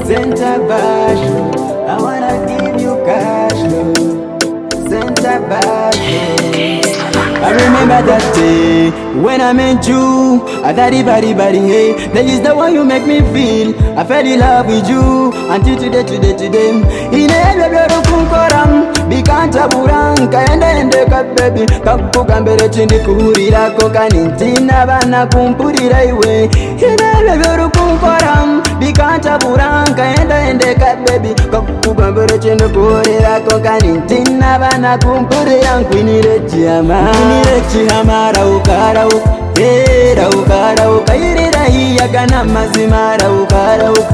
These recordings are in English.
Senta baixo, I wanna give you cash, Senta baixo. I remember that day when I met you. I thought body, hey, that is the one you make me feel. I fell in love with you until today. Inelebero kunkoram, bikanta buranka, ende kat baby. Kakukambere chindi kuhurira koka nintina bana kumpurira iwe. Inelebero kunkoram, bikanta buranka, ende kat baby. Kakukambere chindi kuhurira koka nintina bana kumpurira nkwinire chiyama. Rauka rauka irira hiyaga namazima rauka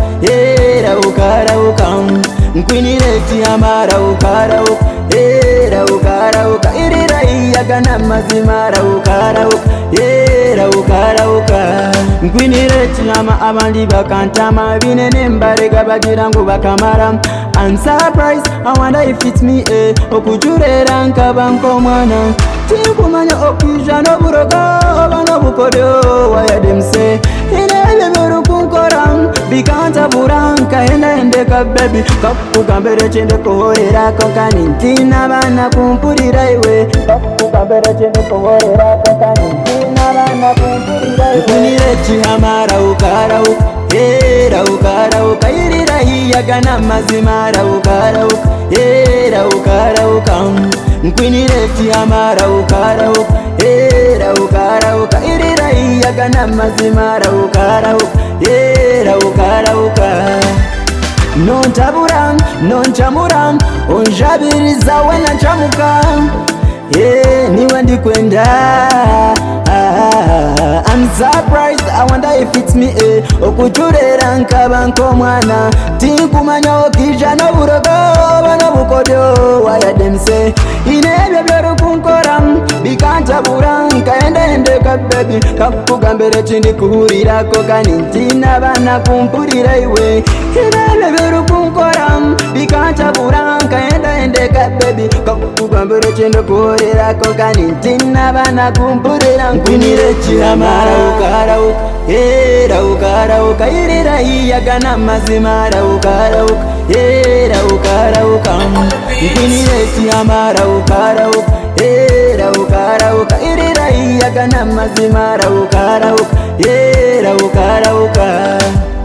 rauka nkwinire chiyama rauka rauka irira hiyaga namazima rauka rauka nkwinire chiyama abandi bakantama binene mbarega bagira ngo bakamara. I'm surprised, I wonder if it's me, okujurera nkaba nkomwana. Tikumanya okija no buroga oba no bukodo waya dem say inele beru kunkoram bikanta buranka ende ka baby kakugambere chende kohorera kokani ntina bana kumpurira iwe kakugambere chende kohorera kokani ntina bana kumpurira iwe kunire chihamara ukarau rauka irira hiyaga namazima rauka rauka nkwinire chiyama rauka rauka irira hiyaga namazima rauka rauka nonchamura onjabiriza wena chamuka niwe ndikwenda. I'm surprised, I wonder if it's me, okujurera nkaba nkomwana. Tinkumanya okija no burogo bano bukodo waya dem say inebyo byoru kunkoram bikanta buranka ende ka baby kakugambere chindi kuhurira koka nintina bana kumpurira iwe inebyo byoru kunkoram bikanta buranka ende ka baby kakugambere chindi kuhurira koka nintina bana kumpurira nkwinire chiyama rauka irira hiyaga namazima rauka rauka nkwinire chiyama rauka irira hiyaga namazima rauka rauka